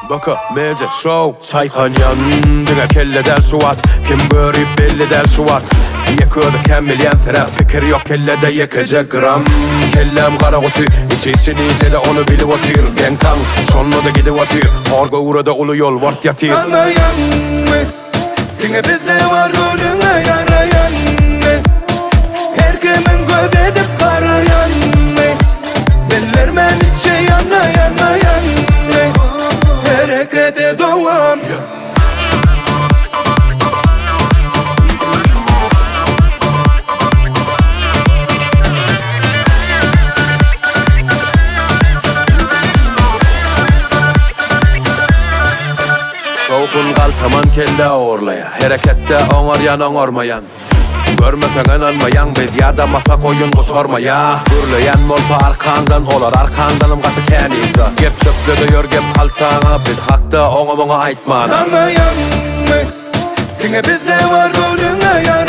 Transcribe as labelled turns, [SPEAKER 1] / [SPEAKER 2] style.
[SPEAKER 1] Baka mece show Saykanyan düne kelle del suat Kim görüp belli del suat Yıkıyordu kemmilyen ferah Fikir yok kellede yıkacak gram Kellem kara kutu İçisini izle onu bilip otur Genkang sonuna da gidip otur Orga uğrada ulu yol vart yatır
[SPEAKER 2] Anlayan mı? Dine bizde var rolüne yarayan mı? Her kimin göz edip karayan mı? Beller men içe yanlayan mı? Harekete devam
[SPEAKER 1] Soğukun kaltaman kelle ağırlaya Harekette oğaryan oğarmayan Görmesen anmayan biz yada masa koyun kutormaya Gürleyen molta arkandan olar arkandanım katı keniza Gep çöplü diyor gep kaltana biz hakta ona bana aitman
[SPEAKER 2] Anlayan mı? Dine bizde var rolüne yarayan